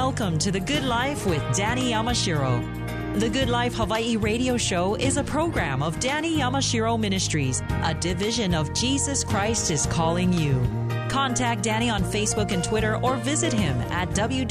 Welcome to The Good Life with Danny Yamashiro. The Good Life Hawaii radio show is a program of Danny Yamashiro Ministries, a division of Jesus Christ is Calling You. Contact Danny on Facebook and Twitter or visit him at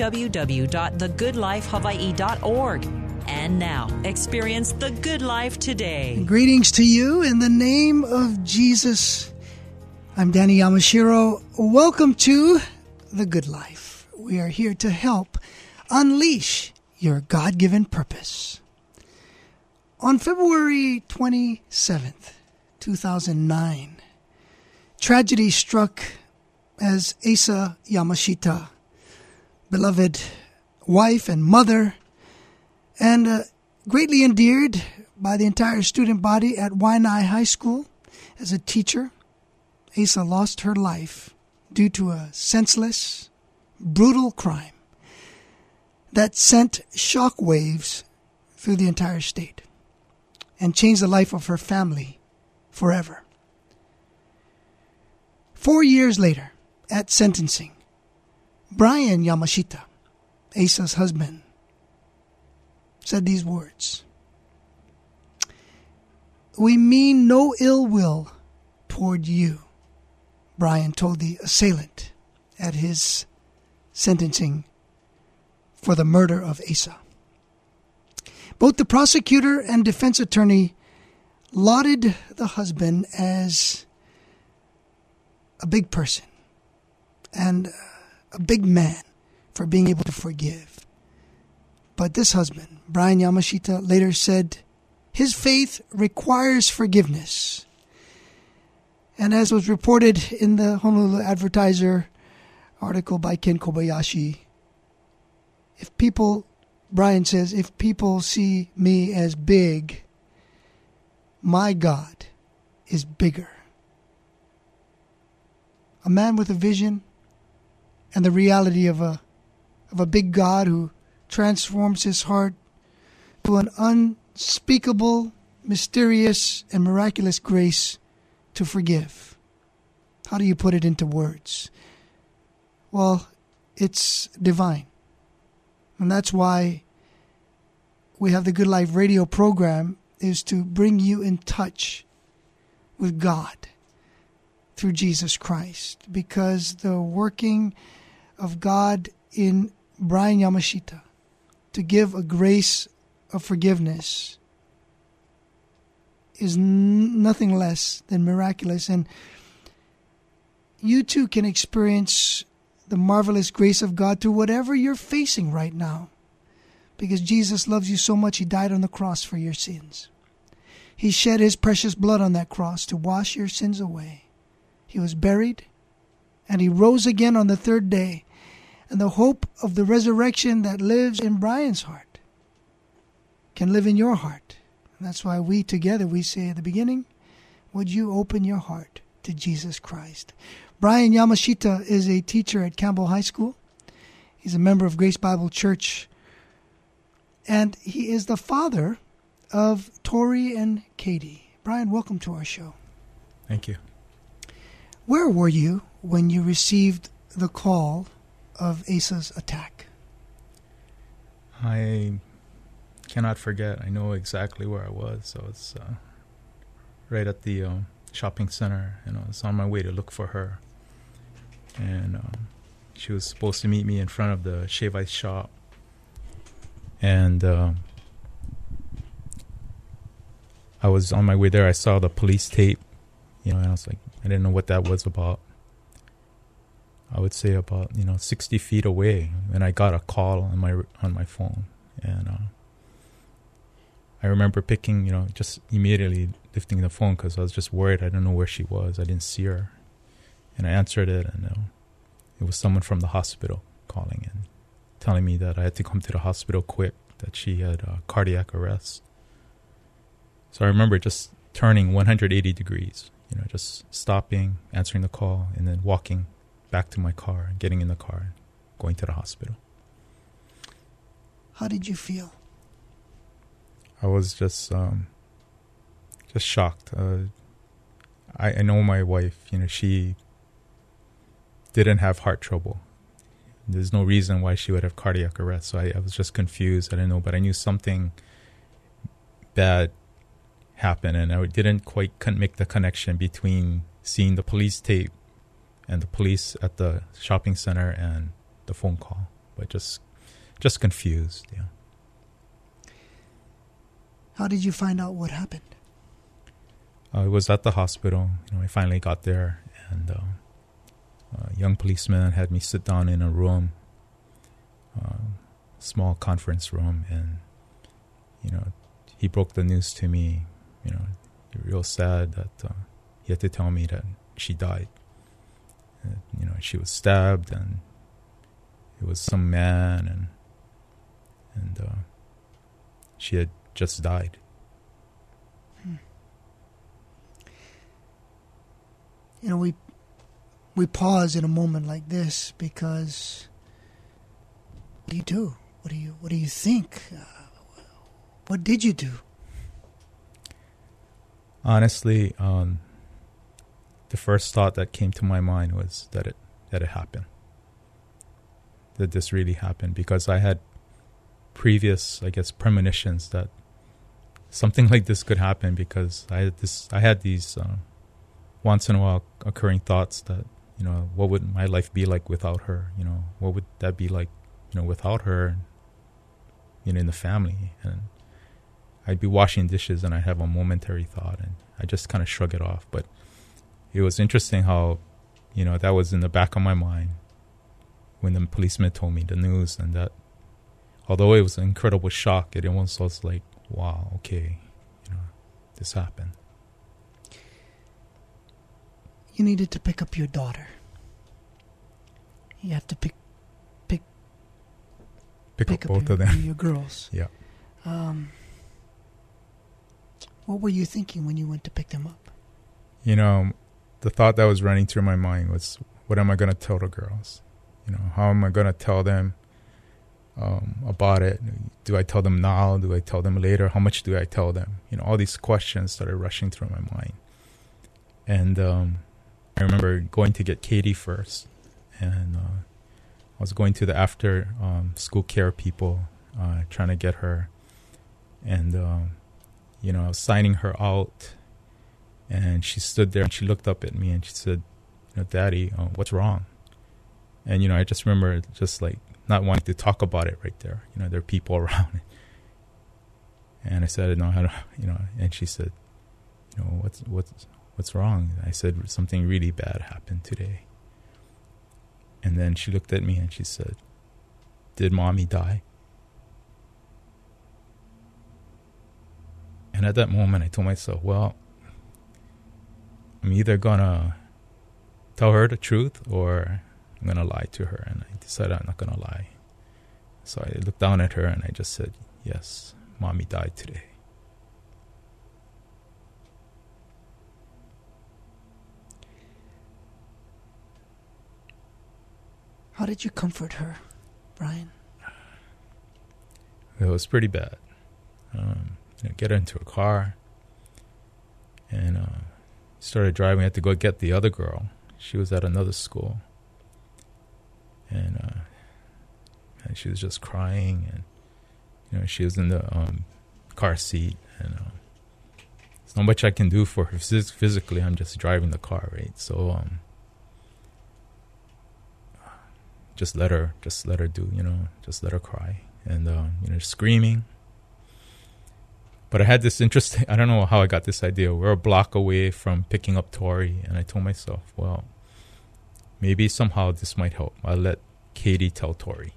www.thegoodlifehawaii.org. And now, experience the good life today. Greetings to you in the name of Jesus. I'm Danny Yamashiro. Welcome to The Good Life. We are here to help unleash your God-given purpose. On February 27th, 2009, tragedy struck as Asa Yamashita, beloved wife and mother, and greatly endeared by the entire student body at Waianae High School as a teacher. Asa lost her life due to a senseless, brutal crime that sent shockwaves through the entire state and changed the life of her family forever. 4 years later, at sentencing, Brian Yamashita, Asa's husband, said these words: "We mean no ill will toward you," Brian told the assailant at his sentencing for the murder of Asa. Both the prosecutor and defense attorney lauded the husband as a big person and a big man for being able to forgive. But this husband, Brian Yamashita, later said his faith requires forgiveness. And as was reported in the Honolulu Advertiser article by Ken Kobayashi, Brian says, if people see me as big, my God is bigger. A man with a vision and the reality of a big God who transforms his heart to an unspeakable, mysterious, and miraculous grace to forgive. How do you put it into words? Well, it's divine. And that's why we have the Good Life radio program, is to bring you in touch with God through Jesus Christ. Because the working of God in Brian Yamashita to give a grace of forgiveness is nothing less than miraculous. And you too can experience the marvelous grace of God through whatever you're facing right now. Because Jesus loves you so much, He died on the cross for your sins. He shed His precious blood on that cross to wash your sins away. He was buried, and He rose again on the third day. And the hope of the resurrection that lives in Brian's heart can live in your heart. And that's why we together, we say at the beginning, would you open your heart to Jesus Christ? Brian Yamashita is a teacher at Campbell High School. He's a member of Grace Bible Church. And he is the father of Tori and Katie. Brian, welcome to our show. Thank you. Where were you when you received the call of Asa's attack? I cannot forget. I know exactly where I was. So it's right at the shopping center. I was on my way to look for her. And she was supposed to meet me in front of the Shave Ice shop. And I was on my way there. I saw the police tape, and I was like, I didn't know what that was about. I would say about 60 feet away, and I got a call on my phone, and I remember picking, just immediately lifting the phone because I was just worried. I didn't know where she was. I didn't see her, and I answered it, and it was someone from the hospital calling and telling me that I had to come to the hospital quick, that she had cardiac arrest. So I remember just turning 180 degrees, just stopping, answering the call, and then walking back to my car, getting in the car, going to the hospital. How did you feel? I was just shocked. I know my wife, she didn't have heart trouble. There's no reason why she would have cardiac arrest. So I was just confused. I didn't know, but I knew something bad happened, and I couldn't make the connection between seeing the police tape and the police at the shopping center and the phone call. But just confused, yeah. How did you find out what happened? I was at the hospital. I finally got there, and a young policeman had me sit down in a room, small conference room, and he broke the news to me. Real sad that he had to tell me that she died. She was stabbed, and it was some man, and she had just died. We pause in a moment like this because what do you do? What do you think? What did you do? Honestly, the first thought that came to my mind was that it happened. That this really happened, because I had previous, premonitions that something like this could happen, because I had these once in a while occurring thoughts that, what would my life be like without her? What would that be like, without her, in the family? And I'd be washing dishes and I'd have a momentary thought, and I just kind of shrug it off. But it was interesting how, that was in the back of my mind when the policeman told me the news, and that although it was an incredible shock, it almost was like, wow, okay, this happened. You needed to pick up your daughter. You have to pick up both of them. Your girls. Yeah. What were you thinking when you went to pick them up? The thought that was running through my mind was, what am I going to tell the girls? How am I going to tell them about it? Do I tell them now? Do I tell them later? How much do I tell them? All these questions started rushing through my mind. And I remember going to get Katie first, and I was going to the after school care people, trying to get her, and I was signing her out, and she stood there and she looked up at me and she said, Daddy, what's wrong? And I just remember just like not wanting to talk about it right there. There are people around, and I said, no, and she said, what's wrong? I said, something really bad happened today. And then she looked at me and she said, did Mommy die? And at that moment, I told myself, well, I'm either going to tell her the truth or I'm going to lie to her. And I decided I'm not going to lie. So I looked down at her and I just said, yes, Mommy died today. How did you comfort her, Brian? It was pretty bad. Get her into a car and started driving. I had to go get the other girl. She was at another school. And she was just crying, and she was in the car seat, and there's not much I can do for her physically. I'm just driving the car, right? So just let her do, just let her cry, and screaming. But I had this interesting, I don't know how I got this idea. We're a block away from picking up Tori, and I told myself, well, maybe somehow this might help. I'll let Katie tell Tori.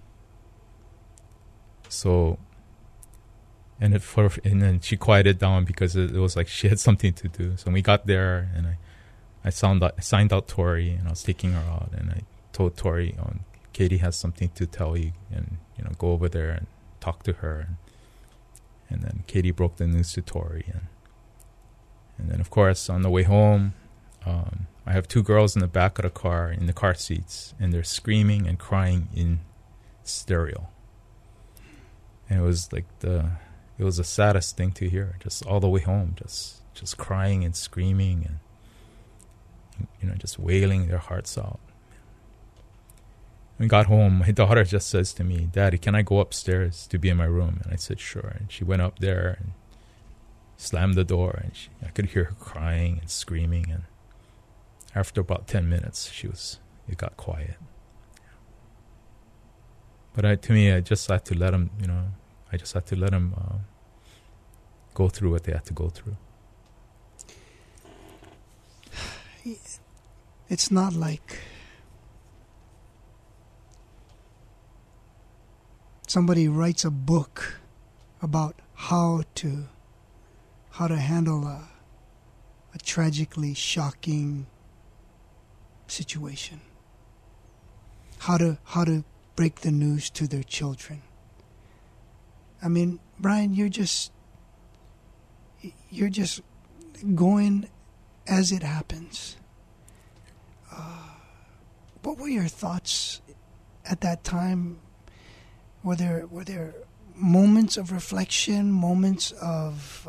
So, and then she quieted down because it was like she had something to do. So when we got there, and I signed out Tori, and I was taking her out, and I told Tori, Katie has something to tell you, and go over there and talk to her. And then Katie broke the news to Tori, and then of course on the way home, I have two girls in the back of the car in the car seats, and they're screaming and crying in stereo. And it was like it was the saddest thing to hear, just all the way home, just crying and screaming and just wailing their hearts out. we got home, my daughter just says to me, "Daddy, can I go upstairs to be in my room?" And I said, "Sure." And she went up there and slammed the door, and I could hear her crying and screaming. And after about 10 minutes, it got quiet. But to me, I just had to let them, go through what they had to go through. It's not like somebody writes a book about how to handle a tragically shocking situation. How to break the news to their children. I mean, Brian, you're just going as it happens. What were your thoughts at that time? Were there moments of reflection, moments of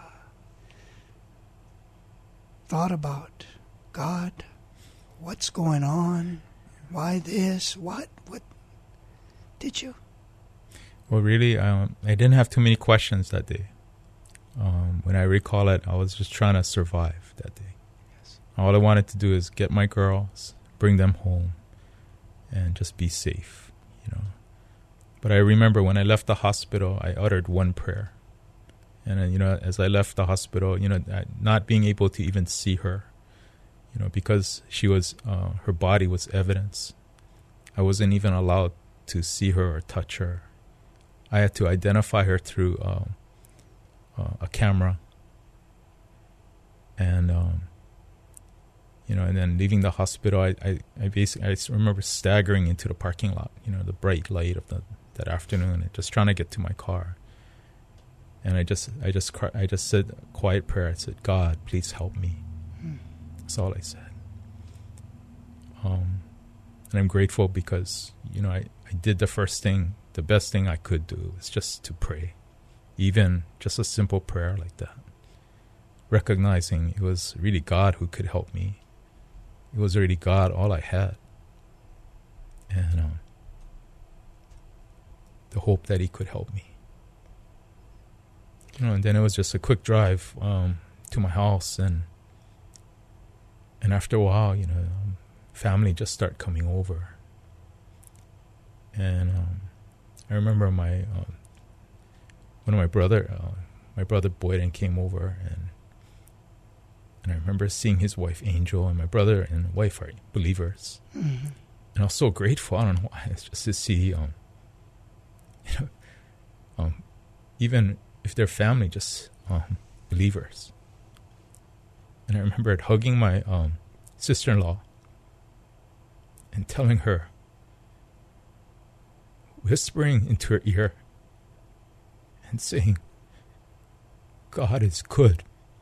thought about God? What's going on? Why this? What did you? Well, really, I didn't have too many questions that day. When I recall it, I was just trying to survive that day. Yes. All I wanted to do is get my girls, bring them home, and just be safe, But I remember when I left the hospital, I uttered one prayer. And then, as I left the hospital, not being able to even see her, because she was, her body was evidence. I wasn't even allowed to see her or touch her. I had to identify her through a camera. And, and then leaving the hospital, I remember staggering into the parking lot, the bright light of that afternoon, and just trying to get to my car. And I just said a quiet prayer. I said, "God, please help me." That's all I said. And I'm grateful because, I did the best thing I could do is just to pray. Even just a simple prayer like that. Recognizing it was really God who could help me. It was really God, all I had. And the hope that He could help me. And then it was just a quick drive to my house, and after a while, family just started coming over. And I remember one of my brother Boyden came over, and I remember seeing his wife Angel, and my brother and wife are believers. Mm-hmm. And I was so grateful. I don't know why. It's just to see, even if their family just believers. And I remember hugging my sister-in-law and telling her, whispering into her ear and saying, "God is good."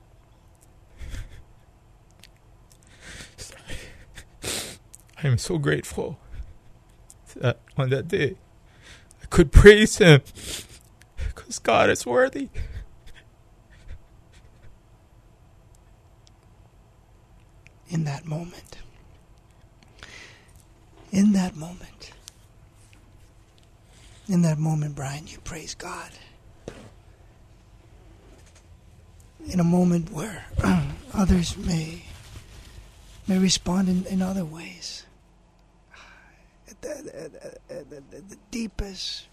I am so grateful that on that day I could praise Him because God is worthy. In that moment, Brian, you praise God. In a moment where others may respond in other ways. The deepest,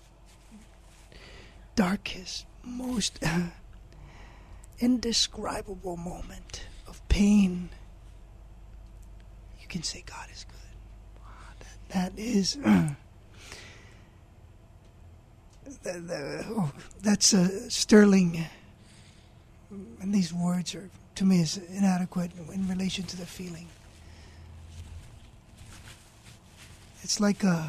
darkest, most indescribable moment of pain, you can say God is good. That is that's sterling, and these words are, to me, is inadequate in relation to the feeling. It's like I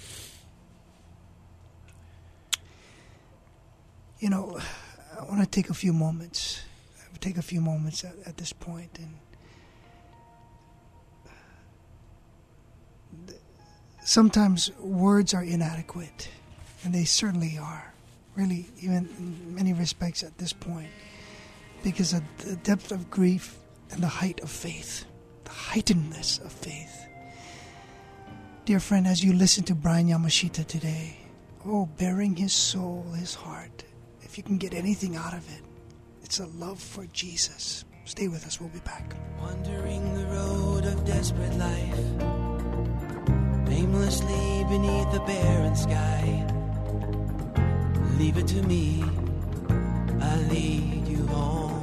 want to take a few moments. At this point, and sometimes words are inadequate, and they certainly are, really, even in many respects at this point, because of the depth of grief and the height of faith, the heightenedness of faith. dear friend, as you listen to Brian Yamashita today, bearing his soul, his heart, if you can get anything out of it, it's a love for Jesus. Stay with us. We'll be back. Wandering the road of desperate life, aimlessly beneath the barren sky. Leave it to me, I'll lead you home.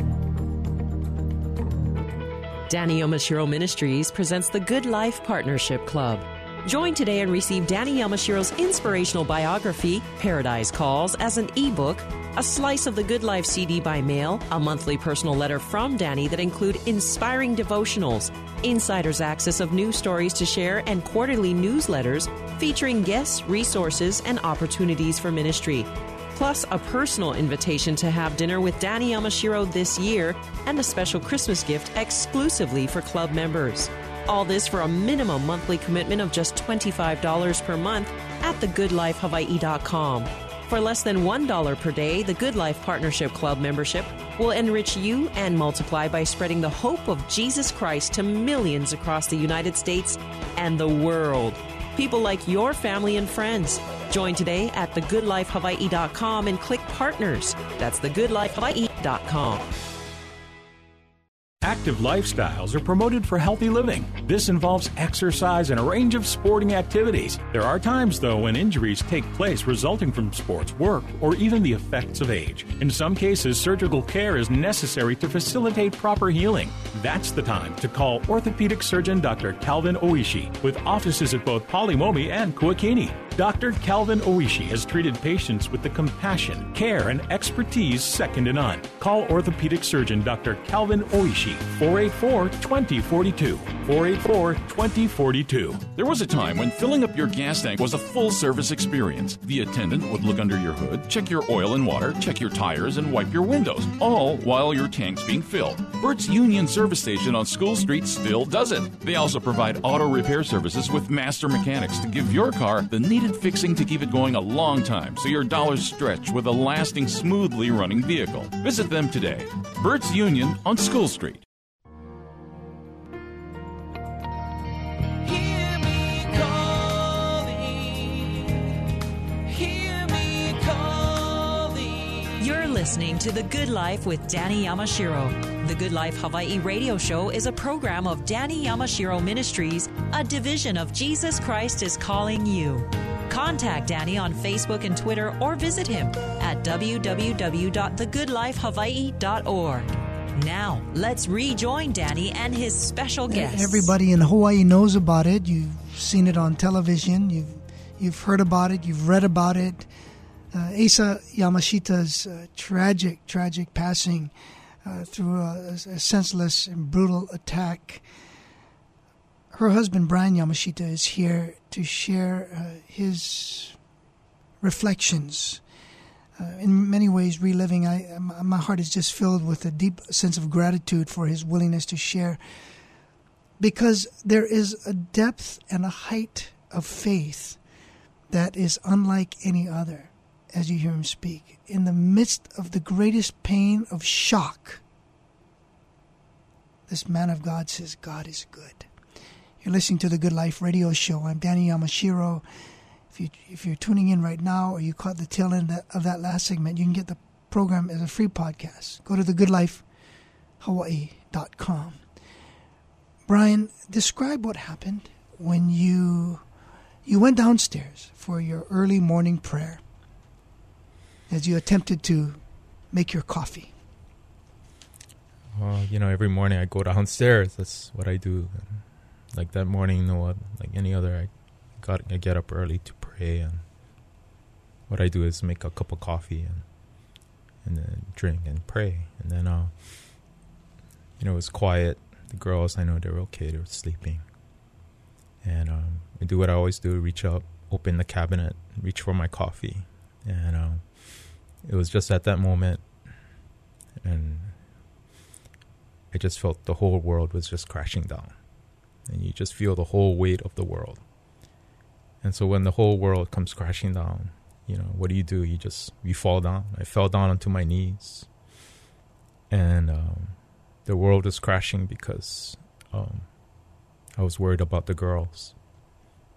Danny Yamashiro Ministries presents the Good Life Partnership Club. Join today and receive Danny Yamashiro's inspirational biography, Paradise Calls, as an ebook, a slice of the Good Life CD by mail, a monthly personal letter from Danny that include inspiring devotionals, insider's access of news stories to share, and quarterly newsletters featuring guests, resources, and opportunities for ministry. Plus, a personal invitation to have dinner with Danny Yamashiro this year and a special Christmas gift exclusively for club members. All this for a minimum monthly commitment of just $25 per month at thegoodlifehawaii.com. For less than $1 per day, the Good Life Partnership Club membership will enrich you and multiply by spreading the hope of Jesus Christ to millions across the United States and the world. People like your family and friends. Join today at thegoodlifehawaii.com and click Partners. That's thegoodlifehawaii.com. Active lifestyles are promoted for healthy living. This involves exercise and a range of sporting activities. There are times, though, when injuries take place resulting from sports, work, or even the effects of age. In some cases, surgical care is necessary to facilitate proper healing. That's the time to call orthopedic surgeon Dr. Calvin Oishi, with offices at both Polimomi and Kuakini. Dr. Calvin Oishi has treated patients with the compassion, care, and expertise second to none. Call orthopedic surgeon Dr. Calvin Oishi, 484-2042, 484-2042. There was a time when filling up your gas tank was a full-service experience. The attendant would look under your hood, check your oil and water, check your tires, and wipe your windows, all while your tank's being filled. Bert's Union Service Station on School Street still does it. They also provide auto repair services with master mechanics to give your car the needed fixing to keep it going a long time so your dollars stretch with a lasting, smoothly running vehicle. Visit them today. Bert's Union on School Street. You're listening to The Good Life with Danny Yamashiro. The Good Life Hawaii radio show is a program of Danny Yamashiro Ministries, a division of Jesus Christ is Calling You. Contact Danny on Facebook and Twitter or visit him at www.thegoodlifehawaii.org. Now, let's rejoin Danny and his special guest. Everybody in Hawaii knows about it. You've seen it on television. You've heard about it. You've read about it. Asa Yamashita's tragic passing through a senseless and brutal attack. Her husband, Brian Yamashita, is here to share his reflections. In many ways, reliving. My heart is just filled with a deep sense of gratitude for his willingness to share, because there is a depth and a height of faith that is unlike any other. As you hear him speak, in the midst of the greatest pain of shock, this man of God says, God is good. You're listening to the Good Life radio show. I'm Danny Yamashiro. If you're tuning in right now, or you caught the tail end of that last segment, you can get the program as a free podcast. Go to thegoodlifehawaii.com. Brian, describe what happened when you went downstairs for your early morning prayer as you attempted to make your coffee. Well, every morning I go downstairs. That's what I do. Like that morning, like any other, I get up early to pray, and what I do is make a cup of coffee and then drink and pray, and then it was quiet. The girls, I know they're okay. They're sleeping, and I do what I always do: reach up, open the cabinet, reach for my coffee, and it was just at that moment, and I just felt the whole world was just crashing down. And you just feel the whole weight of the world. And so when the whole world comes crashing down, what do? You fall down. I fell down onto my knees. And the world was crashing because I was worried about the girls.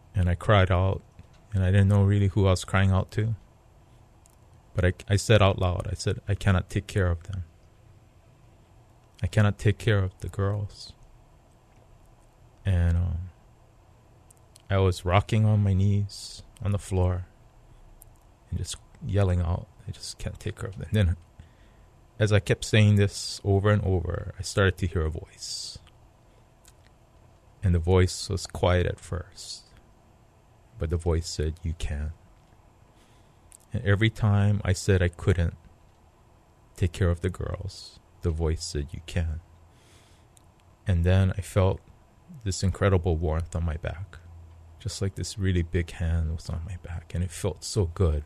And I cried out, and I didn't know really who I was crying out to. But I said out loud, I said, I cannot take care of them. I cannot take care of the girls. And I was rocking on my knees on the floor and just yelling out, I just can't take care of them. Then as I kept saying this over and over, I started to hear a voice. And the voice was quiet at first, but the voice said, you can. And every time I said I couldn't take care of the girls, the voice said, you can. And then I felt this incredible warmth on my back, just like this really big hand was on my back, and it felt so good.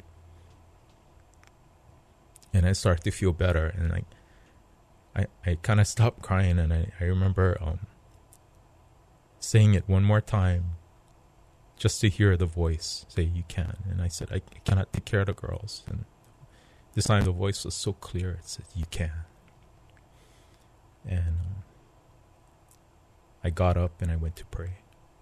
And I started to feel better, and I kind of stopped crying, and I remember saying it one more time just to hear the voice say, you can. And I said, I cannot take care of the girls. And this time the voice was so clear, it said, you can. And I got up and I went to pray.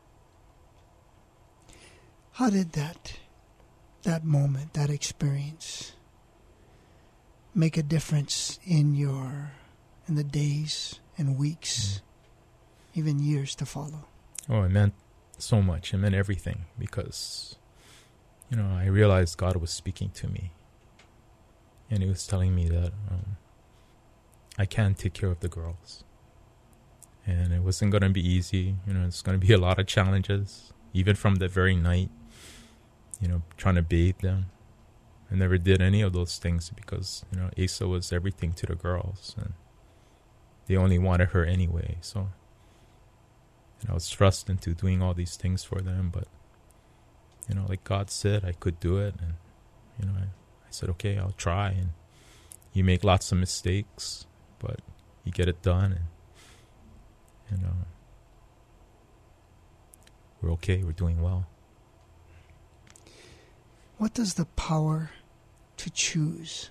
How did that moment, that experience, make a difference in the days and weeks, even years to follow? Oh, it meant so much. It meant everything, because, I realized God was speaking to me. And He was telling me that I can take care of the girls. And it wasn't going to be easy. It's going to be a lot of challenges, even from the very night, trying to bathe them. I never did any of those things because, Asa was everything to the girls. And they only wanted her anyway, so I was thrust into doing all these things for them, but, like God said, I could do it. And, I said, okay, I'll try. And you make lots of mistakes, but you get it done. And we're okay. We're doing well. What does the power to choose,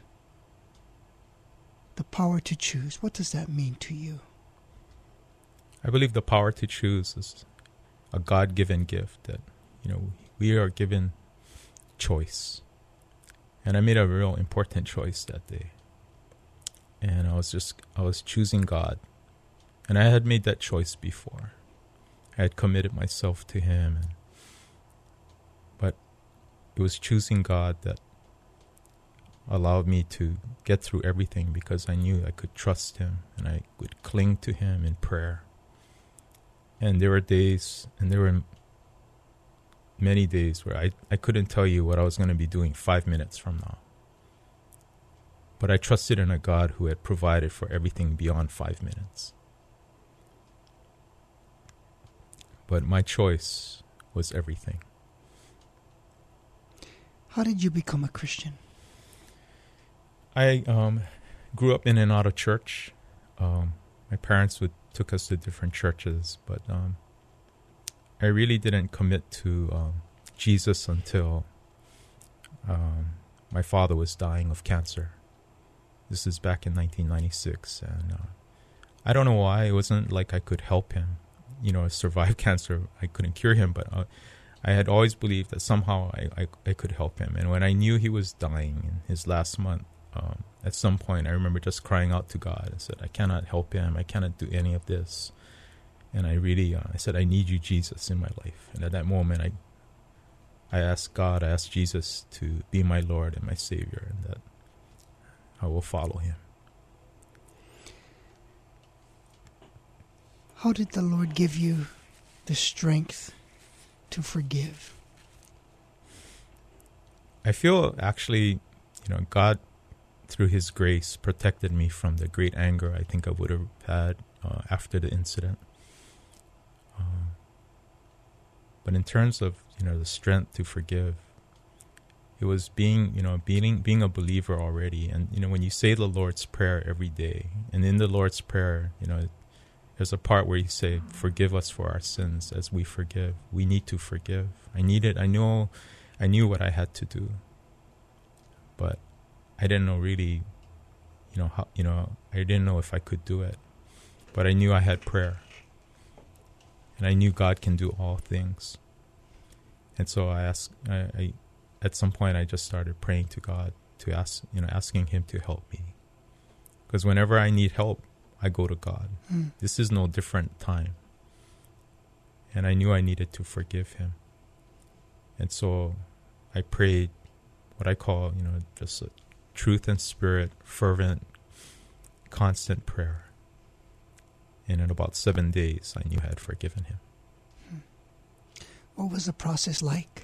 what does that mean to you? I believe the power to choose is a God-given gift that, we are given choice. And I made a real important choice that day. And I was choosing God. And I had made that choice before. I had committed myself to Him. But it was choosing God that allowed me to get through everything, because I knew I could trust Him and I would cling to Him in prayer. And there were days, and there were many days where I couldn't tell you what I was going to be doing 5 minutes from now. But I trusted in a God who had provided for everything beyond 5 minutes. But my choice was everything. How did you become a Christian? I grew up in and out of church. My parents took us to different churches, but I really didn't commit to Jesus until my father was dying of cancer. This is back in 1996, and I don't know why. It wasn't like I could help him, survive cancer. I couldn't cure him, but I had always believed that somehow I could help him. And when I knew he was dying in his last month, at some point I remember just crying out to God and said, I cannot help him. I cannot do any of this. And I really, I said, I need you, Jesus, in my life. And at that moment, I asked God, I asked Jesus to be my Lord and my Savior, and that I will follow Him. How did the Lord give you the strength to forgive? I feel actually, God, through His grace, protected me from the great anger I think I would have had after the incident. But in terms of, the strength to forgive, it was being a believer already. And, when you say the Lord's Prayer every day, and in the Lord's Prayer, there's a part where you say, forgive us for our sins as we forgive. We need to forgive. I knew what I had to do. But I didn't know really, how, I didn't know if I could do it. But I knew I had prayer. And I knew God can do all things. And so I at some point I just started praying to God to asking him to help me. Because whenever I need help, I go to God. This is no different time. And I knew I needed to forgive him. And so I prayed what I call, just a truth and spirit, fervent, constant prayer. And in about 7 days, I knew I had forgiven him. What was the process like?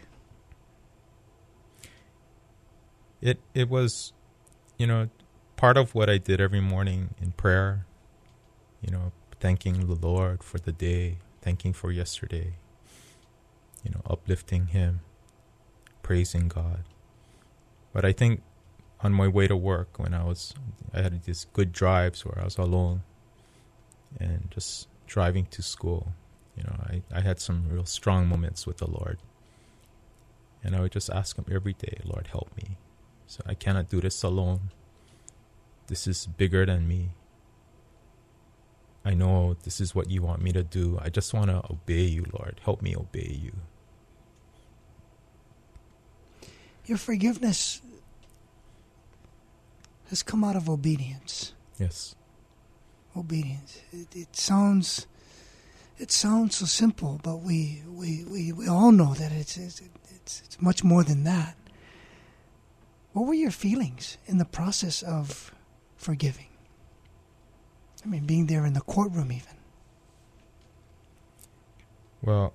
It was, part of what I did every morning in prayer, thanking the Lord for the day, thanking for yesterday, uplifting him, praising God. But I think on my way to work, when I had these good drives where I was alone and just driving to school, I had some real strong moments with the Lord. And I would just ask him every day, Lord, help me. So I cannot do this alone. This is bigger than me. I know this is what you want me to do. I just want to obey you, Lord. Help me obey you. Your forgiveness has come out of obedience. Yes. Obedience. It sounds so simple, but we all know that it's much more than that. What were your feelings in the process of forgiving? I mean, being there in the courtroom even. Well,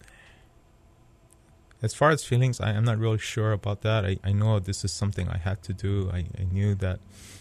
as far as feelings, I'm not really sure about that. I know this is something I had to do. I knew that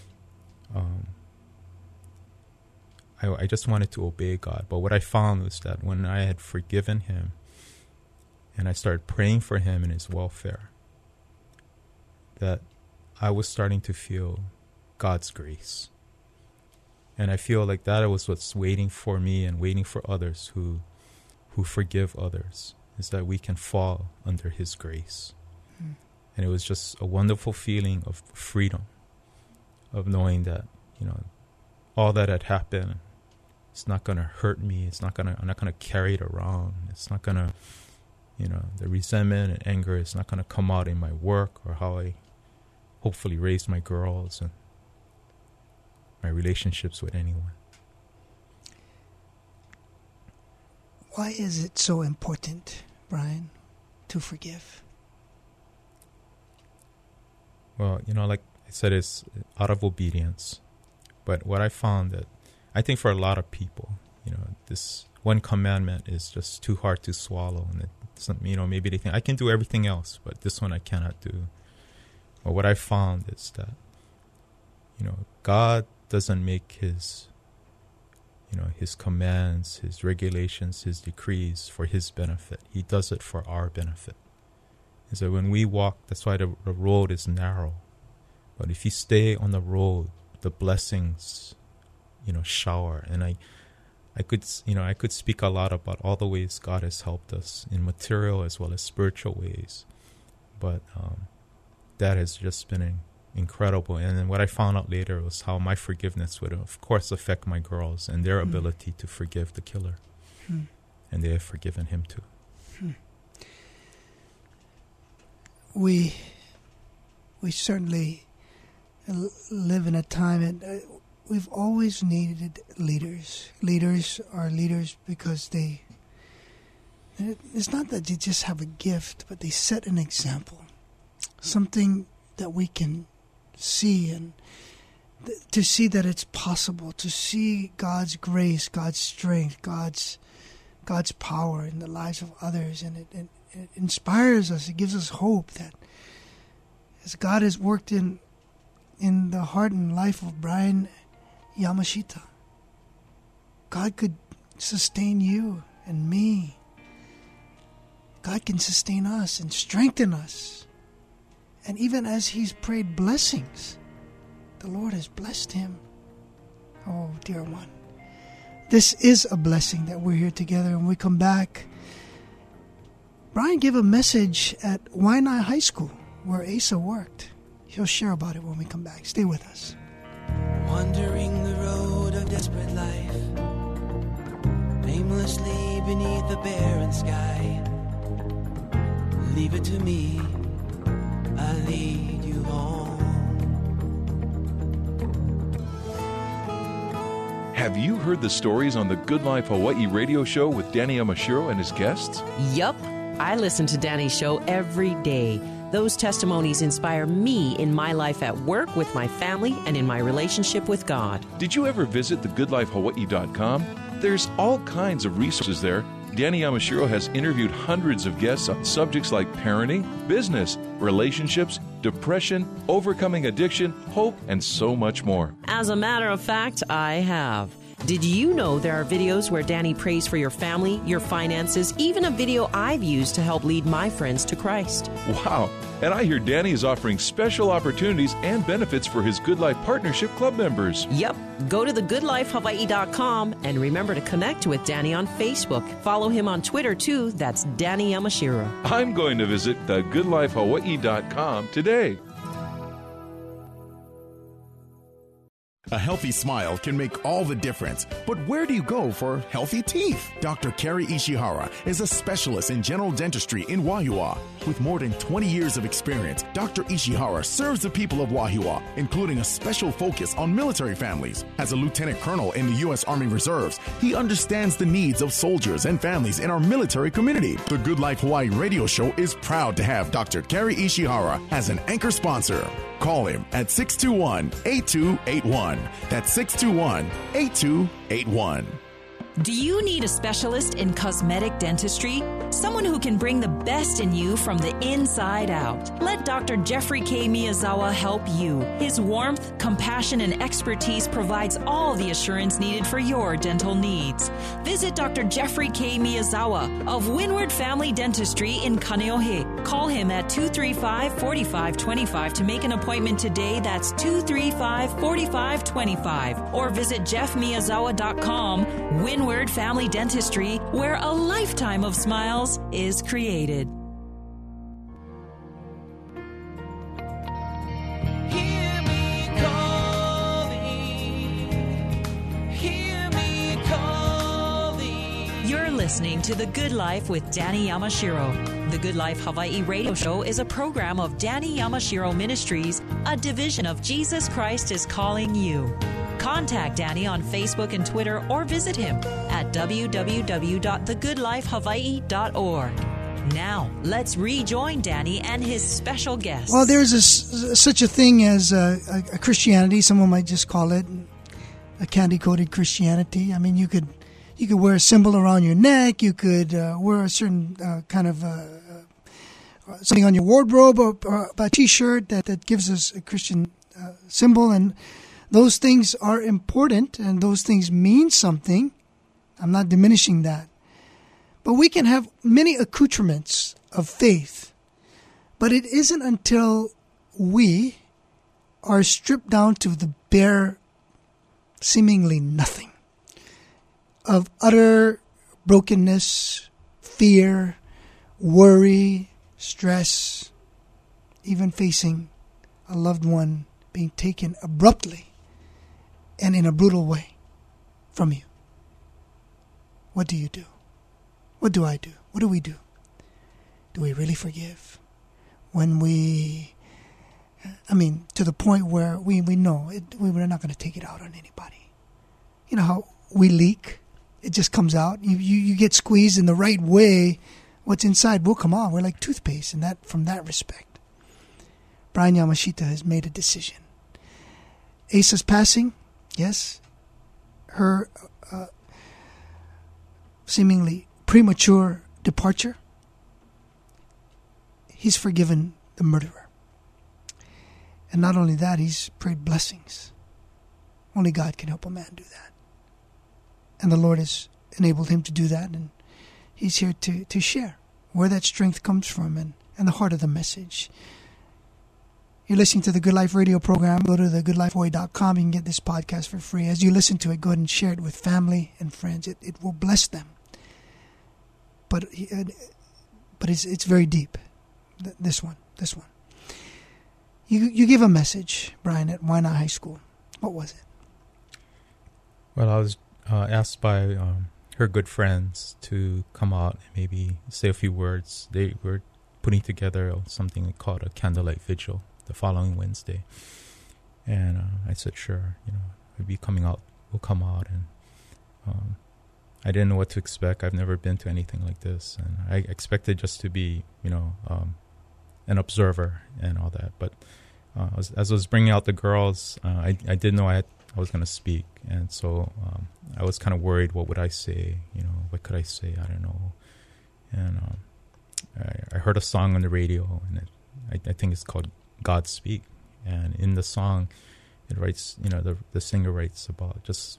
I just wanted to obey God. But what I found was that when I had forgiven him and I started praying for him and his welfare, that I was starting to feel God's grace. And I feel like that was what's waiting for me and waiting for others who forgive others, is that we can fall under his grace. And it was just a wonderful feeling of freedom, of knowing that, all that had happened, it's not going to hurt me. I'm not going to carry it around. It's not going to, the resentment and anger is not going to come out in my work or how I hopefully raise my girls and my relationships with anyone. Why is it so important, Brian, to forgive? Well, like I said, it's out of obedience. But what I found that I think for a lot of people, this one commandment is just too hard to swallow. And maybe they think, I can do everything else, but this one I cannot do. But what I found is that, God doesn't make his commands, his regulations, his decrees for his benefit. He does it for our benefit. And so when we walk, that's why the road is narrow. But if you stay on the road, the blessings, shower. And I could speak a lot about all the ways God has helped us in material as well as spiritual ways. But that has just been incredible. And then what I found out later was how my forgiveness would, of course, affect my girls and their ability to forgive the killer. And they have forgiven him too. We certainly live in a time, and we've always needed leaders. Leaders are leaders because it's not that they just have a gift, but they set an example. Something that we can see, and to see that it's possible, to see God's grace, God's strength, God's power in the lives of others, and it inspires us. It gives us hope that as God has worked in the heart and life of Brian Yamashita, God could sustain you and me. God can sustain us and strengthen us. And even as he's prayed blessings, the Lord has blessed him. Oh, dear one. This is a blessing that we're here together. And when we come back, Brian gave a message at Waianae High School where Asa worked. He'll share about it when we come back. Stay with us. Wandering the road of desperate life, aimlessly beneath a barren sky, leave it to me, I lead you home. Have you heard the stories on the Good Life Hawaii radio show with Danny Yamashiro and his guests? Yup. I listen to Danny's show every day. Those testimonies inspire me in my life at work, with my family, and in my relationship with God. Did you ever visit thegoodlifehawaii.com? There's all kinds of resources there. Danny Yamashiro has interviewed hundreds of guests on subjects like parenting, business, relationships, depression, overcoming addiction, hope, and so much more. As a matter of fact, I have. Did you know there are videos where Danny prays for your family, your finances, even a video I've used to help lead my friends to Christ? Wow. And I hear Danny is offering special opportunities and benefits for his Good Life Partnership Club members. Yep. Go to thegoodlifehawaii.com and remember to connect with Danny on Facebook. Follow him on Twitter, too. That's Danny Yamashiro. I'm going to visit thegoodlifehawaii.com today. A healthy smile can make all the difference. But where do you go for healthy teeth? Dr. Kerry Ishihara is a specialist in general dentistry in Wahiawa. With more than 20 years of experience, Dr. Ishihara serves the people of Wahiawa, including a special focus on military families. As a lieutenant colonel in the U.S. Army Reserves, he understands the needs of soldiers and families in our military community. The Good Life Hawaii radio show is proud to have Dr. Kerry Ishihara as an anchor sponsor. Call him at 621-8281. That's 621-8281. Do you need a specialist in cosmetic dentistry? Someone who can bring the best in you from the inside out. Let Dr. Jeffrey K. Miyazawa help you. His warmth, compassion, and expertise provides all the assurance needed for your dental needs. Visit Dr. Jeffrey K. Miyazawa of Windward Family Dentistry in Kaneohe. Call him at 235-4525 to make an appointment today. That's 235-4525. Or visit jeffmiyazawa.com. Windward Family Dentistry, where a lifetime of smiles is created. Hear me calling, hear me calling. You're listening to The Good Life with Danny Yamashiro. The Good Life Hawaii radio show is a program of Danny Yamashiro Ministries, a division of Jesus Christ is Calling You. Contact Danny on Facebook and Twitter or visit him at www.thegoodlifehawaii.org. Now, let's rejoin Danny and his special guests. Well, there's such a thing as a Christianity. Someone might just call it a candy-coated Christianity. I mean, you could wear a symbol around your neck. You could wear a certain kind of something on your wardrobe or a T-shirt that gives us a Christian symbol, and those things are important and those things mean something. I'm not diminishing that. But we can have many accoutrements of faith. But it isn't until we are stripped down to the bare, seemingly nothing, of utter brokenness, fear, worry, stress, even facing a loved one being taken abruptly and in a brutal way from you. What do you do? What do I do? What do we do? Do we really forgive? When to the point where we know we're not going to take it out on anybody. You know how we leak? It just comes out. You get squeezed in the right way. What's inside will come out. We're like toothpaste from that respect. Brian Yamashita has made a decision. Asa's passing. Yes, her seemingly premature departure. He's forgiven the murderer. And not only that, he's prayed blessings. Only God can help a man do that. And the Lord has enabled him to do that, and he's here to share where that strength comes from and the heart of the message. You're listening to the Good Life radio program. Go to thegoodlifehawaii.com. You can get this podcast for free. As you listen to it, go ahead and share it with family and friends. It will bless them. But it's very deep. This one. You give a message, Brian, at Waianae High School. What was it? Well, I was asked by her good friends to come out and maybe say a few words. They were putting together something called a candlelight vigil the following Wednesday. And I said, sure, we'll be coming out. We'll come out. And I didn't know what to expect. I've never been to anything like this. And I expected just to be, an observer and all that. But as I was bringing out the girls, I didn't know I was going to speak. And so I was kind of worried, what would I say? What could I say? I don't know. And I heard a song on the radio, and I think it's called God Speak. And in the song, it writes, the singer writes about just,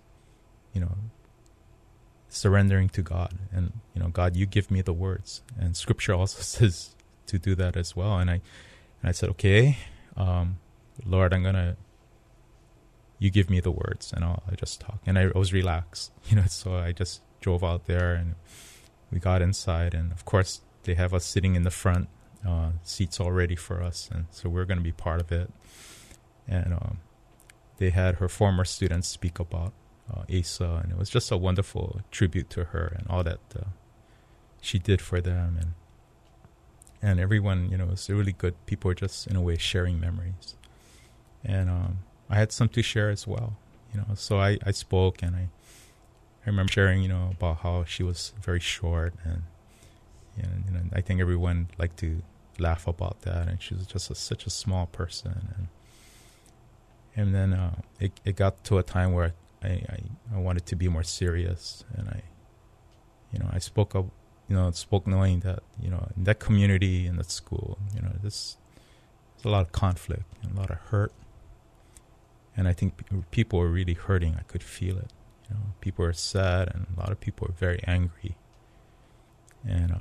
surrendering to God. And, God, you give me the words. And Scripture also says to do that as well. And I said, okay, Lord, you give me the words, and I just talk. And I was relaxed, so I just drove out there, and we got inside. And, of course, they have us sitting in the front, seats all ready for us. And so we're going to be part of it. And they had her former students speak about Asa, and it was just a wonderful tribute to her and all that she did for them. And everyone, it was really good. People were just, in a way, sharing memories. And I had some to share as well, So I spoke, and I remember sharing, about how she was very short. And I think everyone liked to laugh about that. And she was just such a small person. And then it got to a time where I wanted to be more serious. And I spoke up. Spoke knowing that, in that community, in that school, there's a lot of conflict and a lot of hurt. And I think people were really hurting. I could feel it. People were sad, and a lot of people were very angry. And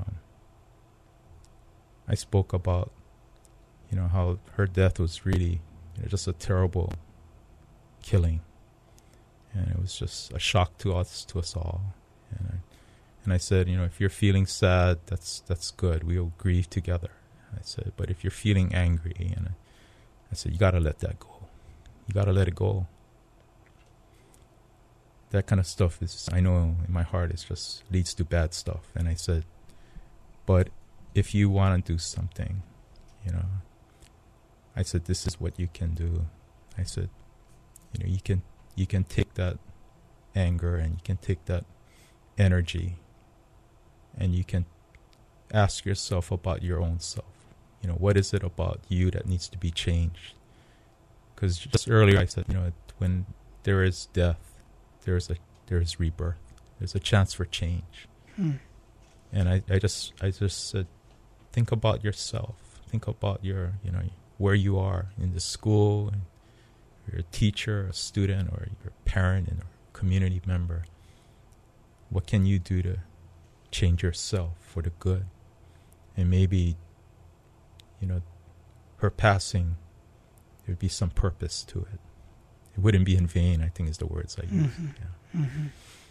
I spoke about, how her death was really just a terrible killing. And it was just a shock to us all. And I said, if you're feeling sad, that's good. We'll grieve together. I said, but if you're feeling angry, and I said, you got to let that go. You got to let it go. That kind of stuff is, I know in my heart, it just leads to bad stuff. And I said, but if you want to do something, I said, this is what you can do. I said, you can take that anger, and you can take that energy, and you can ask yourself about your own self. What is it about you that needs to be changed? Because just earlier I said, when there is death, there is rebirth. There's a chance for change. And I just said, think about yourself. Think about your, where you are in the school, and you're a teacher, a student, or you're a parent and a community member. What can you do to change yourself for the good? And maybe, her passing, there'd be some purpose to it. It wouldn't be in vain, I think, is the words I use. Yeah. Mm-hmm.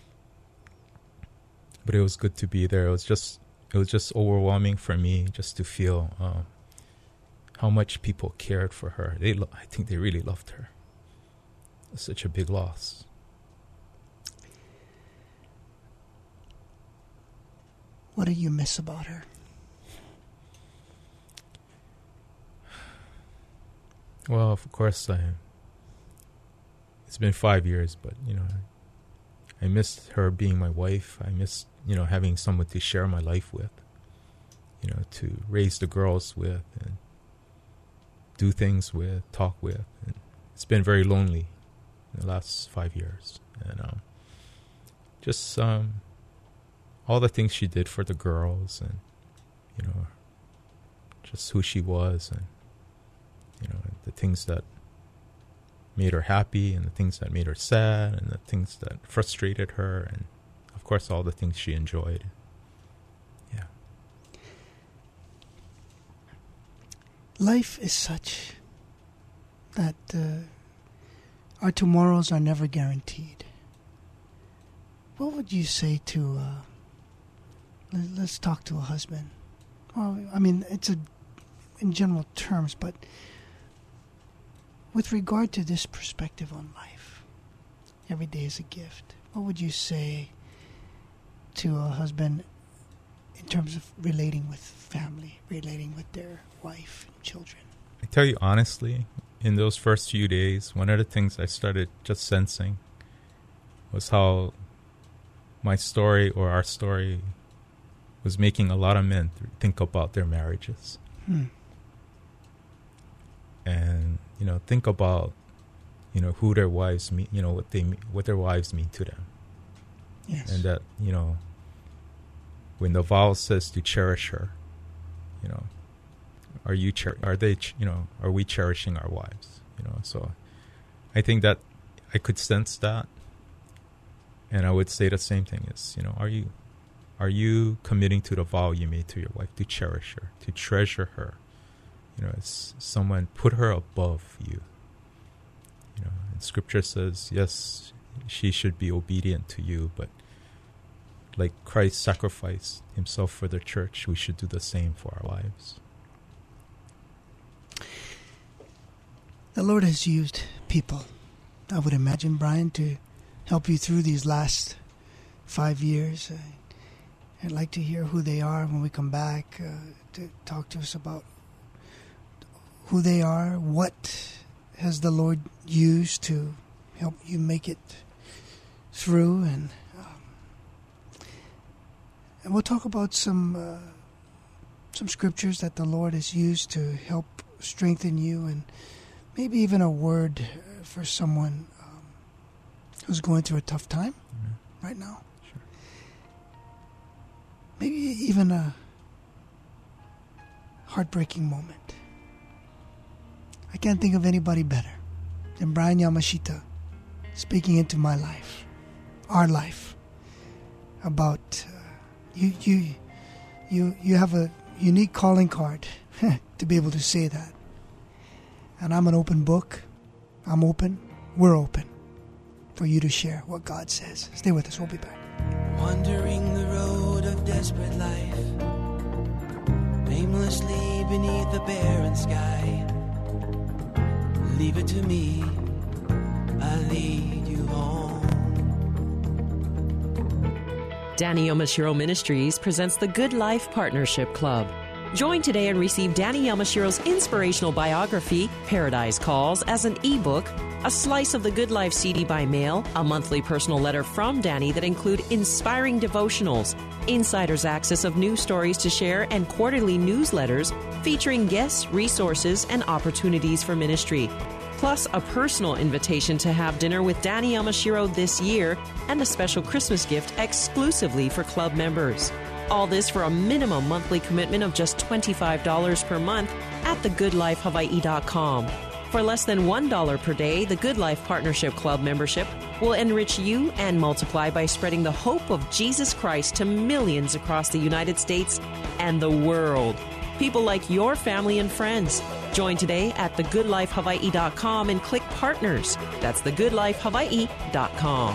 But it was good to be there. It was just overwhelming for me just to feel how much people cared for her. I think they really loved her. It was such a big loss. What do you miss about her? Well, of course, it's been 5 years, but, I missed her being my wife. I missed, having someone to share my life with, to raise the girls with and do things with, talk with. And it's been very lonely in the last 5 years. And just all the things she did for the girls, and, just who she was, and, the things that made her happy, and the things that made her sad, and the things that frustrated her, and of course all the things she enjoyed. Yeah. Life is such that our tomorrows are never guaranteed. What would you say to let's talk to a husband? Well, I mean, it's in general terms, but with regard to this perspective on life, every day is a gift. What would you say to a husband in terms of relating with family, relating with their wife and children? I tell you honestly, in those first few days, one of the things I started just sensing was how my story or our story was making a lot of men think about their marriages. And, think about, who their wives mean, what their wives mean to them. Yes. And that, when the vow says to cherish her, are we cherishing our wives? So I think that I could sense that. And I would say the same thing is, are you committing to the vow you made to your wife to cherish her, to treasure her? As someone, put her above you. And Scripture says, yes, she should be obedient to you, but like Christ sacrificed himself for the church, we should do the same for our wives. The Lord has used people, I would imagine, Brian, to help you through these last 5 years. I'd like to hear who they are when we come back to talk to us about who they are, what has the Lord used to help you make it through, and we'll talk about some scriptures that the Lord has used to help strengthen you, and maybe even a word for someone who's going through a tough time right now. Sure. Maybe even a heartbreaking moment. I can't think of anybody better than Brian Yamashita speaking into my life, our life, about you have a unique calling card to be able to say that. And I'm an open book. I'm open. We're open for you to share what God says. Stay with us. We'll be back. Wandering the road of desperate life, aimlessly beneath the barren sky. Leave it to me, I'll lead you home. Danny Yamashiro Ministries presents the Good Life Partnership Club. Join today and receive Danny Yamashiro's inspirational biography, Paradise Calls, as an ebook, a slice of the Good Life CD by mail, a monthly personal letter from Danny that include inspiring devotionals, insider's access of news stories to share, and quarterly newsletters featuring guests, resources, and opportunities for ministry. Plus, a personal invitation to have dinner with Danny Yamashiro this year and a special Christmas gift exclusively for club members. All this for a minimum monthly commitment of just $25 per month at thegoodlifehawaii.com. For less than $1 per day, the Good Life Partnership Club membership will enrich you and multiply by spreading the hope of Jesus Christ to millions across the United States and the world. People like your family and friends. Join today at thegoodlifehawaii.com and click Partners. That's thegoodlifehawaii.com.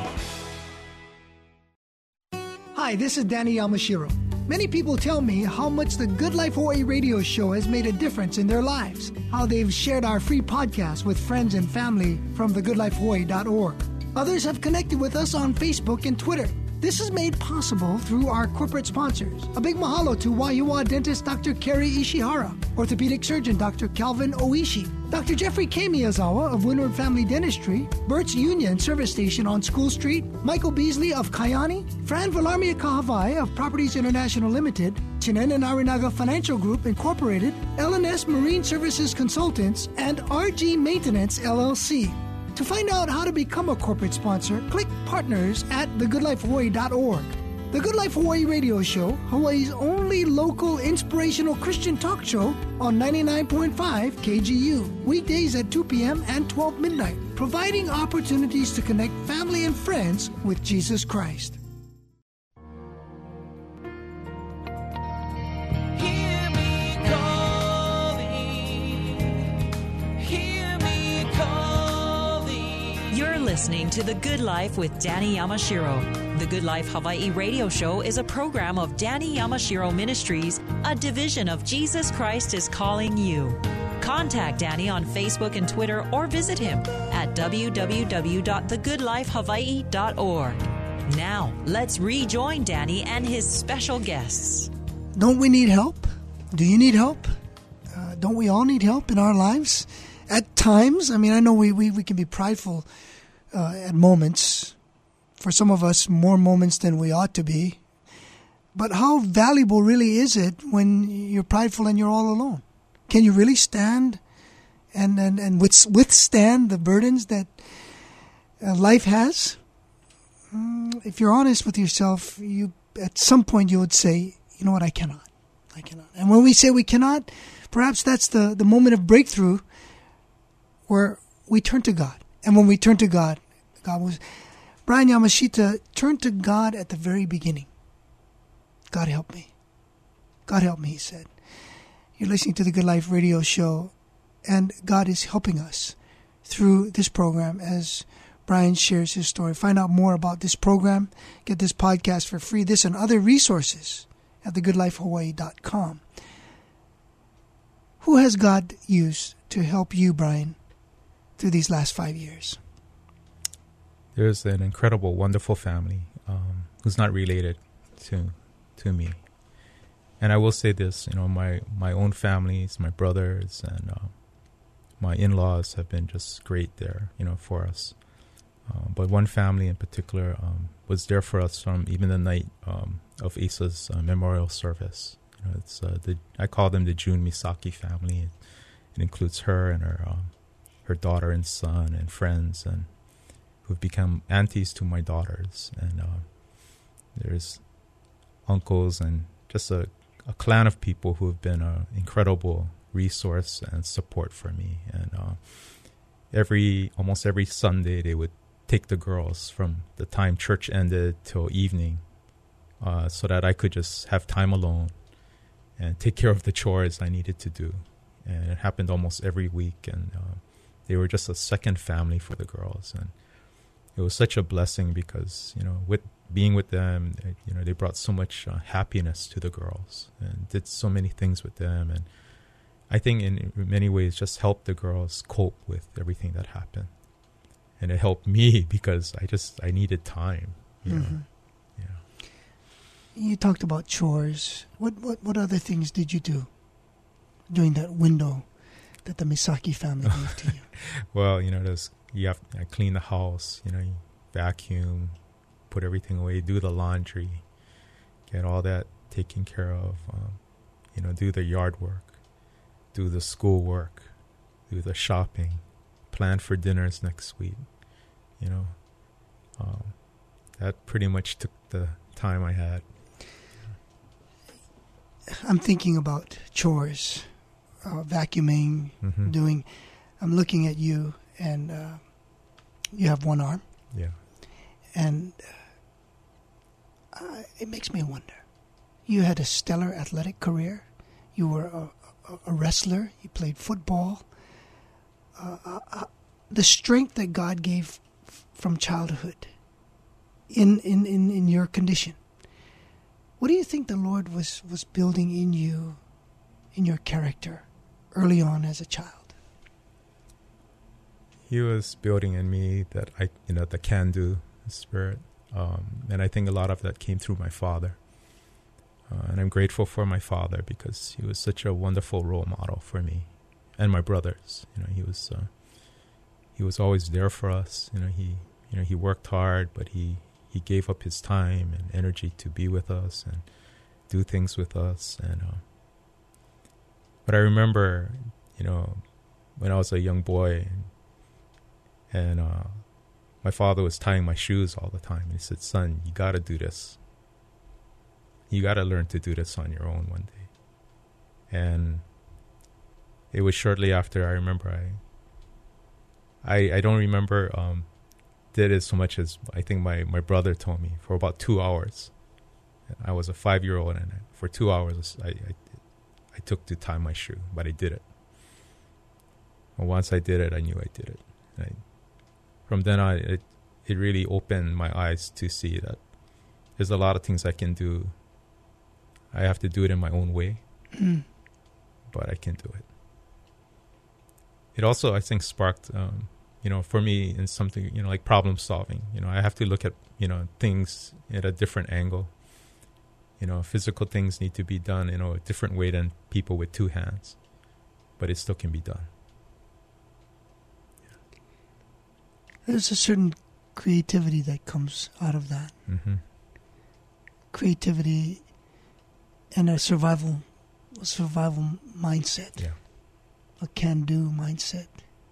Hi, this is Danny Yamashiro. Many people tell me how much the Good Life Hawaii radio show has made a difference in their lives, how they've shared our free podcast with friends and family from thegoodlifehawaii.org. Others have connected with us on Facebook and Twitter. This is made possible through our corporate sponsors. A big mahalo to Waiua dentist Dr. Kerry Ishihara, orthopedic surgeon Dr. Calvin Oishi, Dr. Jeffrey K. Miyazawa of Windward Family Dentistry, Burt's Union Service Station on School Street, Michael Beasley of Kayani, Fran Valarmia Kahavai of Properties International Limited, Chinen and Arinaga Financial Group Incorporated, L&S Marine Services Consultants, and RG Maintenance LLC. To find out how to become a corporate sponsor, click Partners at thegoodlifehawaii.org. The Good Life Hawaii radio show, Hawaii's only local inspirational Christian talk show on 99.5 KGU, weekdays at 2 p.m. and 12 midnight, providing opportunities to connect family and friends with Jesus Christ. Listening to The Good Life with Danny Yamashiro. The Good Life Hawaii radio show is a program of Danny Yamashiro Ministries, a division of Jesus Christ is Calling You. Contact Danny on Facebook and Twitter or visit him at www.thegoodlifehawaii.org. Now, let's rejoin Danny and his special guests. Don't we need help? Do you need help? Don't we all need help in our lives? At times, I mean, I know we can be prideful at moments. For some of us, more moments than we ought to be. But how valuable really is it when you're prideful and you're all alone? Can you really stand and withstand the burdens that life has? If you're honest with yourself, you at some point you would say, you know what, I cannot. And when we say we cannot, perhaps that's the moment of breakthrough where we turn to God. And when we turn to God, Brian Yamashita turned to God at the very beginning. God help me. God help me, he said. You're listening to the Good Life Radio Show, and God is helping us through this program as Brian shares his story. Find out more about this program. Get this podcast for free. This and other resources at thegoodlifehawaii.com. Who has God used to help you, Brian, through these last 5 years? There's an incredible, wonderful family who's not related to me. And I will say this, my own families, my brothers, and my in-laws have been just great there, for us. But one family in particular was there for us from even the night of Asa's memorial service. It's I call them the June Misaki family. It includes her and her daughter and son and friends, and who've become aunties to my daughters. And there's uncles and just a clan of people who have been an incredible resource and support for me. And almost every Sunday they would take the girls from the time church ended till evening so that I could just have time alone and take care of the chores I needed to do. And it happened almost every week, and they were just a second family for the girls. And it was such a blessing because, with being with them, they brought so much happiness to the girls and did so many things with them. And I think in many ways just helped the girls cope with everything that happened. And it helped me because I needed time. Mm-hmm. You talked about chores. What other things did you do during that window that the Misaki family gave to you? Well, I clean the house, you vacuum, put everything away, do the laundry, get all that taken care of, do the yard work, do the school work, do the shopping, plan for dinners next week, that pretty much took the time I had. I'm thinking about chores, vacuuming, I'm looking at you, and you have one arm. Yeah. And it makes me wonder. You had a stellar athletic career. You were a wrestler. You played football. The strength that God gave from childhood in your condition. What do you think the Lord was building in you, in your character, early on as a child? He was building in me that the can-do spirit, and I think a lot of that came through my father. And I'm grateful for my father because he was such a wonderful role model for me and my brothers. He was always there for us. He worked hard, but he gave up his time and energy to be with us and do things with us. And but I remember, when I was a young boy, and my father was tying my shoes all the time. And he said, "Son, you got to do this. You got to learn to do this on your own one day." And it was shortly after I remember I don't remember did it so much as I think my brother told me for about 2 hours. I was a 5-year-old, and for 2 hours I took to tie my shoe, but I did it. And once I did it, I knew I did it. From then on, it really opened my eyes to see that there's a lot of things I can do. I have to do it in my own way, but I can do it. It also, I think, sparked, for me in something, like problem solving. I have to look at, things at a different angle. Physical things need to be done, a different way than people with two hands. But it still can be done. There's a certain creativity that comes out of that. Mm-hmm. Creativity and a survival mindset. Yeah. A can-do mindset.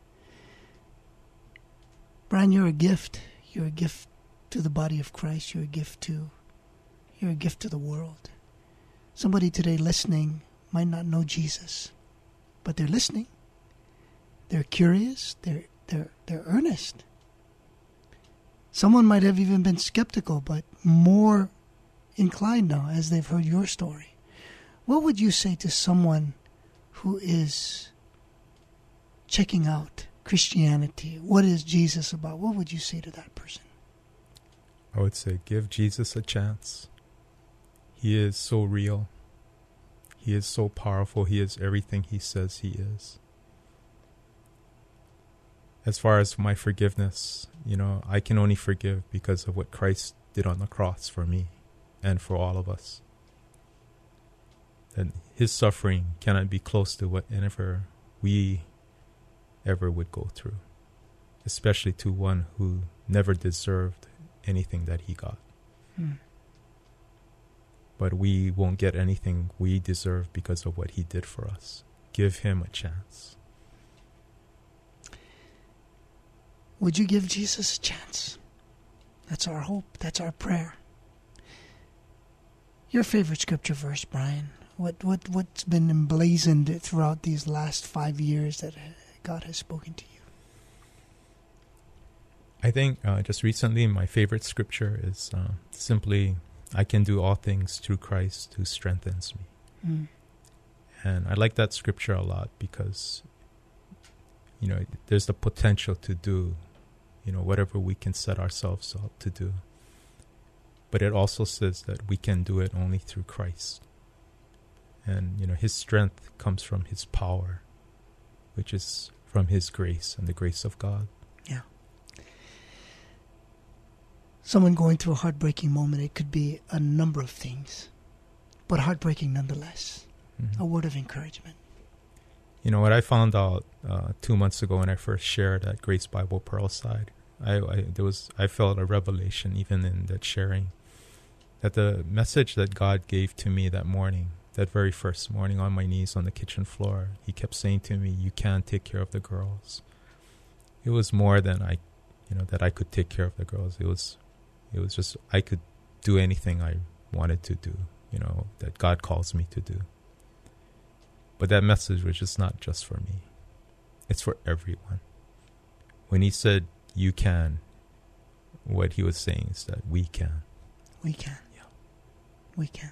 Brian, you're a gift. You're a gift to the body of Christ. You're a gift to the world. Somebody today listening might not know Jesus, but they're listening. They're curious. They're earnest. Someone might have even been skeptical, but more inclined now as they've heard your story. What would you say to someone who is checking out Christianity? What is Jesus about? What would you say to that person? I would say give Jesus a chance. He is so real. He is so powerful. He is everything he says he is. As far as my forgiveness, I can only forgive because of what Christ did on the cross for me and for all of us. And his suffering cannot be close to whatever we ever would go through, especially to one who never deserved anything that he got. But we won't get anything we deserve because of what he did for us. Give him a chance. Would you give Jesus a chance? That's our hope. That's our prayer. Your favorite scripture verse, Brian? What's been emblazoned throughout these last 5 years that God has spoken to you? I think just recently my favorite scripture is simply, I can do all things through Christ who strengthens me. And I like that scripture a lot because, there's the potential to do, whatever we can set ourselves up to do. But it also says that we can do it only through Christ. And, his strength comes from his power, which is from his grace and the grace of God. Yeah. Someone going through a heartbreaking moment, it could be a number of things, but heartbreaking nonetheless. Mm-hmm. A word of encouragement. What I found out 2 months ago when I first shared at Grace Bible Pearlside, I felt a revelation even in that sharing, that the message that God gave to me that morning, that very first morning on my knees on the kitchen floor, he kept saying to me, you can't take care of the girls. It was more than that I could take care of the girls. It was just, I could do anything I wanted to do, that God calls me to do. But that message was just not just for me. It's for everyone. When he said, you can, what he was saying is that we can. We can. Yeah. We can.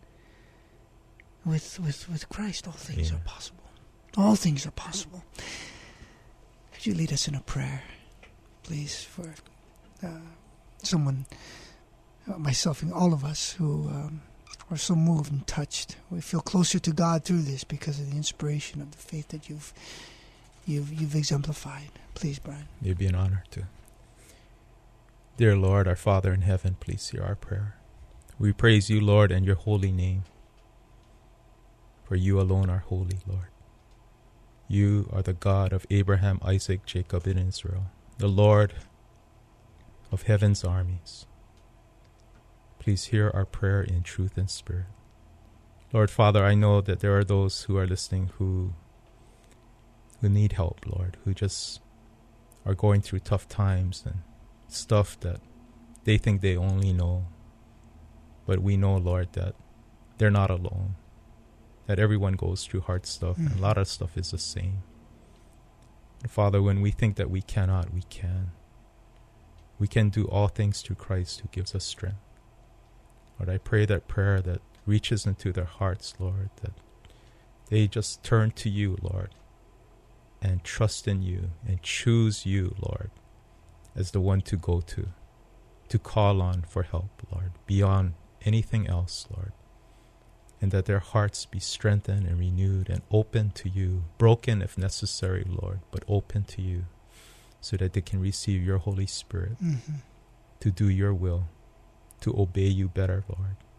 With Christ, all things are possible. All things are possible. Could you lead us in a prayer, please, for someone, myself and all of us who are so moved and touched. We feel closer to God through this because of the inspiration of the faith that you've exemplified. Please, Brian. It'd be an honor to. Dear Lord, our Father in heaven, please hear our prayer. We praise you, Lord, and your holy name. For you alone are holy, Lord. You are the God of Abraham, Isaac, Jacob, and Israel, the Lord of heaven's armies. Please hear our prayer in truth and spirit. Lord Father, I know that there are those who are listening who need help, Lord, who just are going through tough times and stuff that they think they only know. But we know, Lord, that they're not alone, that everyone goes through hard stuff, and a lot of stuff is the same. And Father, when we think that we cannot, we can. We can do all things through Christ who gives us strength. Lord, I pray that prayer that reaches into their hearts, Lord, that they just turn to you, Lord, and trust in you and choose you, Lord, as the one to go to call on for help, Lord, beyond anything else, Lord. And that their hearts be strengthened and renewed and open to you, broken if necessary, Lord, but open to you, so that they can receive your Holy Spirit to do your will, to obey you better, Lord.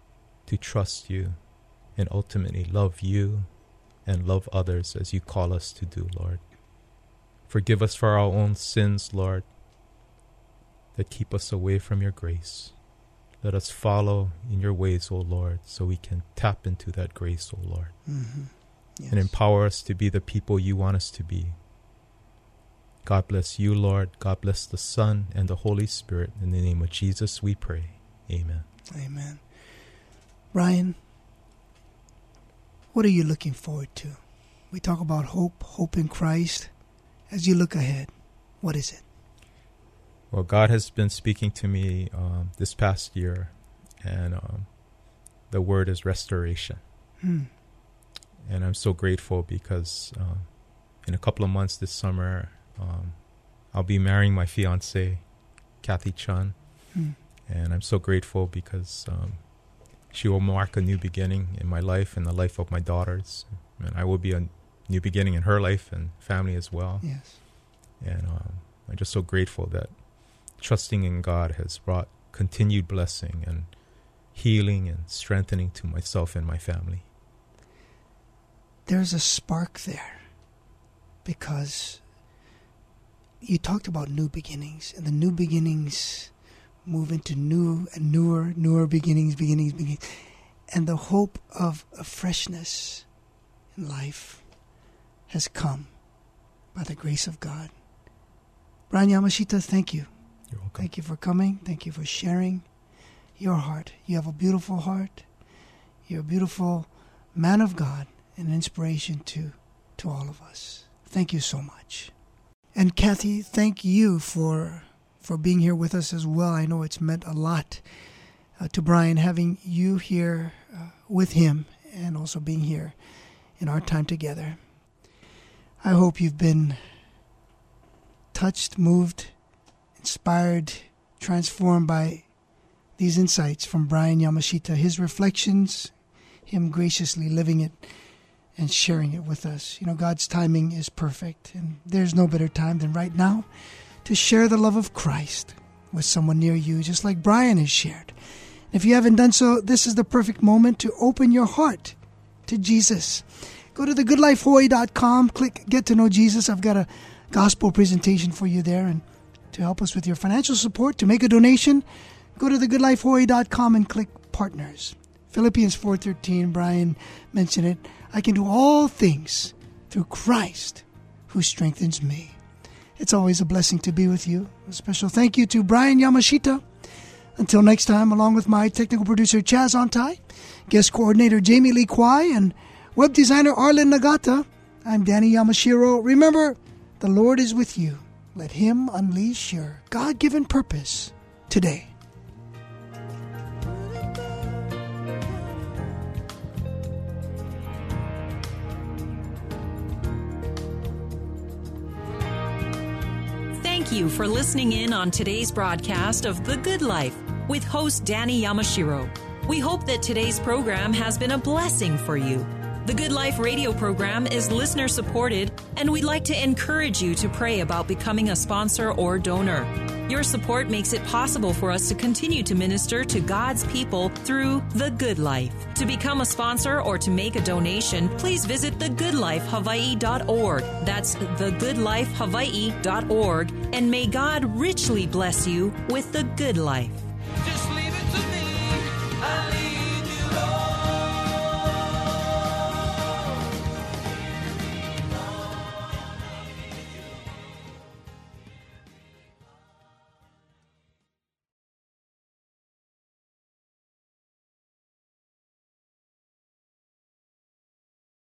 to trust you and ultimately love you and love others as you call us to do, Lord. Forgive us for our own sins, Lord, that keep us away from your grace. Let us follow in your ways, O Lord, so we can tap into that grace, O Lord. Mm-hmm. Yes. And empower us to be the people you want us to be. God bless you, Lord. God bless the Son and the Holy Spirit. In the name of Jesus we pray. Amen. Amen. Brian, what are you looking forward to? We talk about hope in Christ. As you look ahead, what is it? Well, God has been speaking to me this past year, and the word is restoration. And I'm so grateful because in a couple of months this summer, I'll be marrying my fiancée, Kathy Chun. And I'm so grateful because she will mark a new beginning in my life and the life of my daughters. And I will be a new beginning in her life and family as well. Yes. And I'm just so grateful that trusting in God has brought continued blessing and healing and strengthening to myself and my family. There's a spark there because you talked about new beginnings, and the new beginnings move into new and newer beginnings. And the hope of a freshness in life has come by the grace of God. Brian Yamashita, thank you. You're welcome. Thank you for coming. Thank you for sharing your heart. You have a beautiful heart. You're a beautiful man of God and an inspiration to all of us. Thank you so much. And Kathy, thank you for being here with us as well. I know it's meant a lot to Brian having you here with him and also being here in our time together. I hope you've been touched, moved, inspired, transformed by these insights from Brian Yamashita, his reflections, him graciously living it and sharing it with us. You know, God's timing is perfect, and there's no better time than right now to share the love of Christ with someone near you, just like Brian has shared. If you haven't done so, this is the perfect moment to open your heart to Jesus. Go to thegoodlifehawaii.com, click Get to Know Jesus. I've got a gospel presentation for you there, and to help us with your financial support, to make a donation, go to thegoodlifehawaii.com and click Partners. Philippians 4:13, Brian mentioned it. I can do all things through Christ who strengthens me. It's always a blessing to be with you. A special thank you to Brian Yamashita. Until next time, along with my technical producer Chaz Ontai, guest coordinator Jamie Lee Kwai, and web designer Arlen Nagata, I'm Danny Yamashiro. Remember, the Lord is with you. Let Him unleash your God-given purpose today. Thank you for listening in on today's broadcast of The Good Life with host Danny Yamashiro. We hope that today's program has been a blessing for you. The Good Life radio program is listener supported, and we'd like to encourage you to pray about becoming a sponsor or donor. Your support makes it possible for us to continue to minister to God's people through The Good Life. To become a sponsor or to make a donation, please visit thegoodlifehawaii.org. That's thegoodlifehawaii.org. And may God richly bless you with the good life. Just leave it to me.